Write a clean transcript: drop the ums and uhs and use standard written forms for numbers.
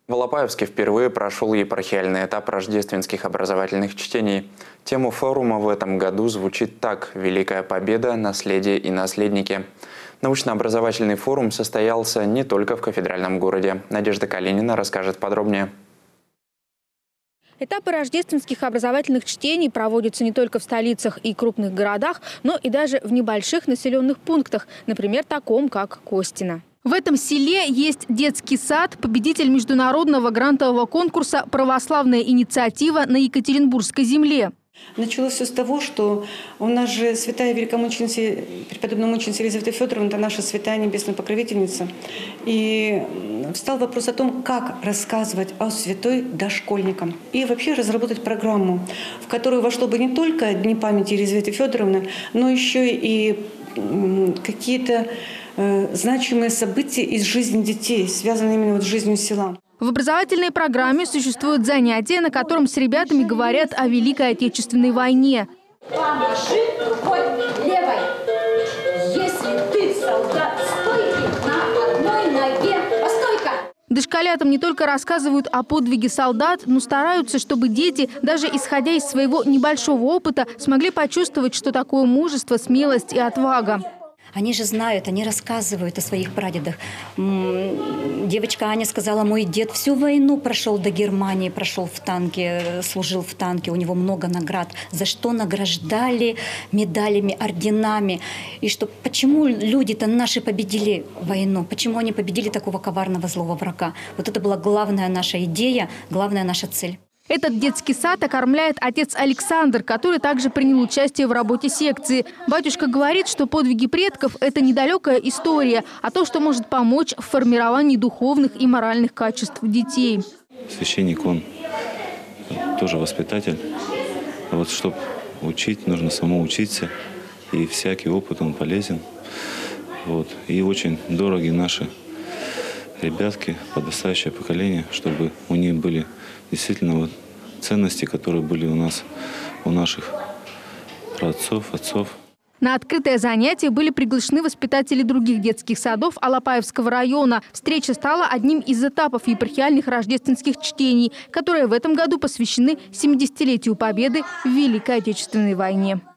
В Алапаевске впервые прошел епархиальный этап рождественских образовательных чтений. Тема форума в этом году звучит так: «Великая победа, наследие и наследники». Научно-образовательный форум состоялся не только в кафедральном городе. Надежда Калинина расскажет подробнее. Этапы рождественских образовательных чтений проводятся не только в столицах и крупных городах, но и даже в небольших населенных пунктах, например, таком, как Костино. В этом селе есть детский сад, победитель международного грантового конкурса «Православная инициатива на Екатеринбургской земле». Началось все с того, что у нас же святая великомученица, преподобная мученица Елизавета Федоровна, это наша святая небесная покровительница. И встал вопрос о том, как рассказывать о святой дошкольникам. И вообще разработать программу, в которую вошло бы не только Дни памяти Елизаветы Федоровны, но еще и какие-то значимые события из жизни детей, связанные именно с жизнью села. В образовательной программе существуют занятия, на котором с ребятами говорят о Великой Отечественной войне. Помаши рукой левой. Если ты солдат стойкий, на одной ноге постойка. Дошколятам не только рассказывают о подвиге солдат, но стараются, чтобы дети, даже исходя из своего небольшого опыта, смогли почувствовать, что такое мужество, смелость и отвага. Они же знают, они рассказывают о своих прадедах. Девочка Аня сказала, мой дед всю войну прошел до Германии, прошел в танке, служил в танке, у него много наград. За что награждали медалями, орденами. И что, почему люди-то наши победили войну? Почему они победили такого коварного злого врага? Вот это была главная наша идея, главная наша цель. Этот детский сад окормляет отец Александр, который также принял участие в работе секции. Батюшка говорит, что подвиги предков – это недалекая история, а то, что может помочь в формировании духовных и моральных качеств детей. Священник, он тоже воспитатель. Вот чтобы учить, нужно самому учиться. И всякий опыт, он полезен. Вот. И очень дороги наши ребятки, подрастающее поколение, чтобы у них были действительно вот ценности, которые были у нас, у наших праотцов, отцов. На открытое занятие были приглашены воспитатели других детских садов Алапаевского района. Встреча стала одним из этапов епархиальных рождественских чтений, которые в этом году посвящены 70-летию победы в Великой Отечественной войне.